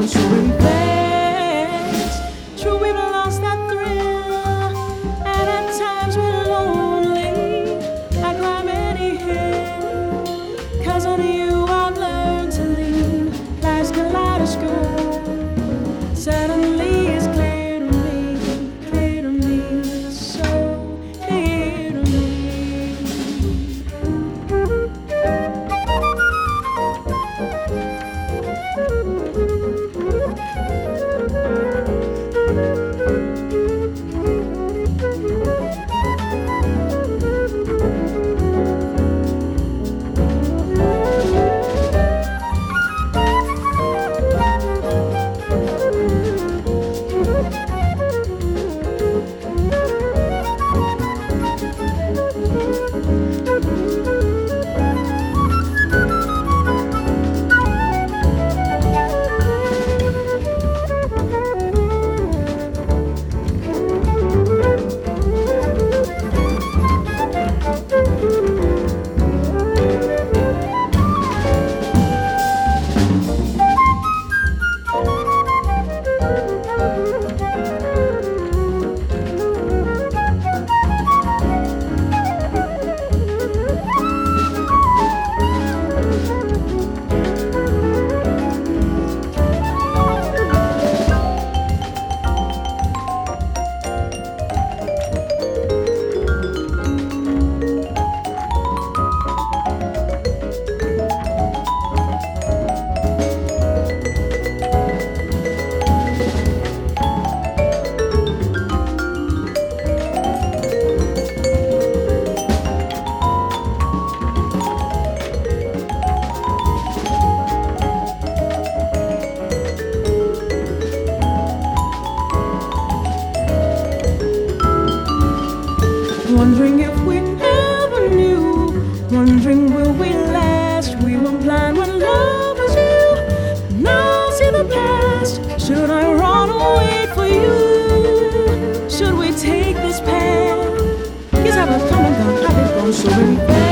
gone so very fast. True, we've lost that thrill, and at times we're lonely. I climb any hill, 'cause on you I've learned to lean. Life's kaleidoscope suddenly is clear to me, so clear to me. Wondering if we ever knew, wondering will we last. We were blind when love was new. Now I see the past. Should I run away for you? Should we take this path? Yes, I've come and gone, I've been gone so very fast.